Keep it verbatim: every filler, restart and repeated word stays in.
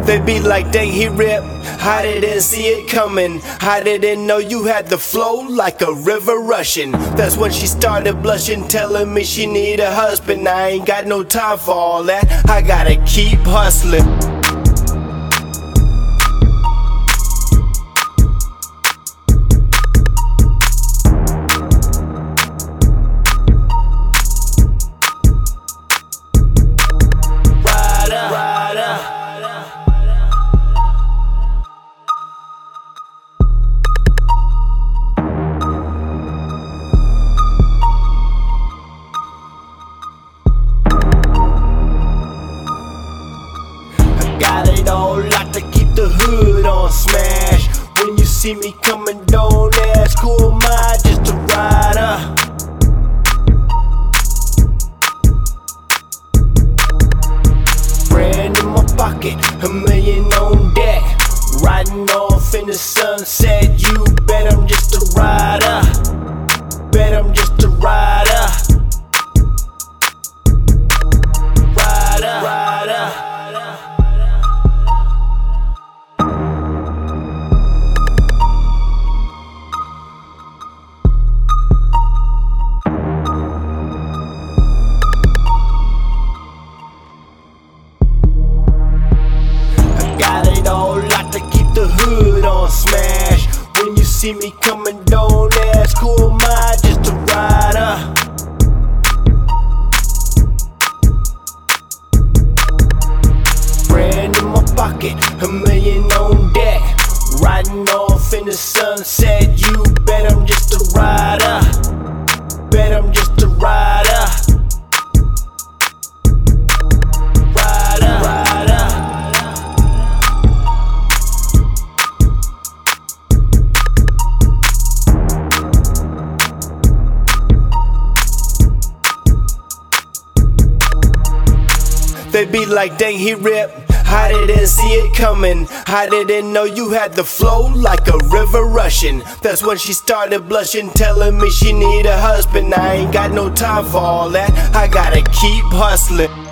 They be like, dang, he rip. I didn't see it coming. I didn't know you had the flow like a river rushing. That's when she started blushing, telling me she need a husband. I ain't got no time for all that. I gotta keep hustling. Got it all locked to keep the hood on smash. When you see me coming, don't ask who am I, just a rider. Brand in my pocket, a million on deck. Riding off in the sunset, you bet I'm just a rider. Bet I'm just a rider. Rider, rider. Locked to keep the hood on smash. When you see me coming, don't ask who am I, just a rider. Brand in my pocket, a million on deck. Riding off in the sunset, you bet I'm just a rider. Bet I'm just a rider. Rider, rider. They be like, dang, he rip. I didn't see it coming. I didn't know you had the flow like a river rushing. That's when she started blushing, telling me she need a husband. I ain't got no time for all that. I gotta keep hustling.